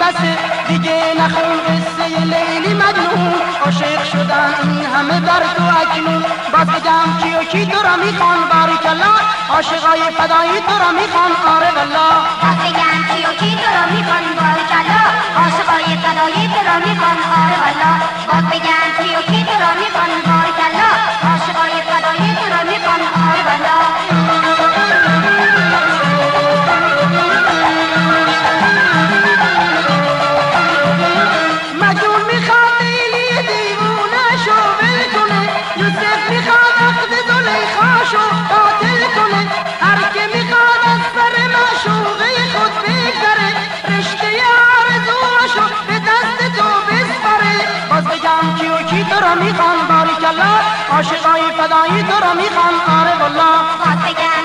بسه دیگه نخون قصه لیلی مجنون عاشق شدن همه بر تو اکنون باز بگم کی و کی تو را میخوان باریکالله عاشقای فدایی تو را میخوان آره والله باز بگم کی و کی تو را میخوان باریکالله عاشقای فدایی تو را میخوان آره والله باز بگم کی و کی تو را میخوان باریکالله عاشقای فدایی تو را میخوان آره والله میخوان باریکالله عاشقای فدایی تو را میخوان آره والله باز بگم